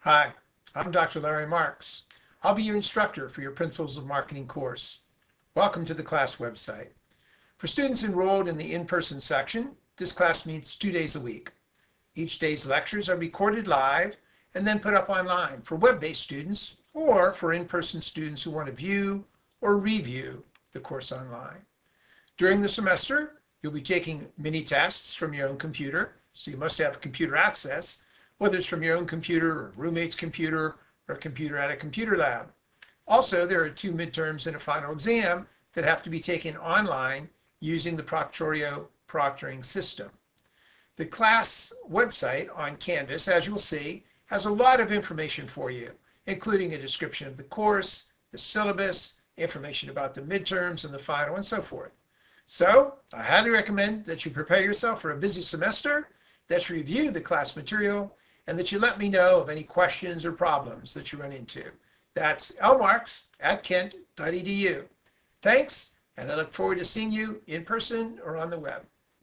Hi, I'm Dr. Larry Marks. I'll be your instructor for your Principles of Marketing course. Welcome to the class website. For students enrolled in the in-person section, this class meets 2 days a week. Each day's lectures are recorded live and then put up online for web-based students or for in-person students who want to view or review the course online. During the semester, you'll be taking mini tests from your own computer, so you must have computer access, whether it's from your own computer or roommate's computer or a computer at a computer lab. Also, there are 2 midterms and a final exam that have to be taken online using the Proctorio proctoring system. The class website on Canvas, as you'll see, has a lot of information for you, including a description of the course, the syllabus, information about the midterms and the final, and so forth. So I highly recommend that you prepare yourself for a busy semester, that you review the class material, and that you let me know of any questions or problems that you run into. That's lmarks@kent.edu. Thanks, and I look forward to seeing you in person or on the web.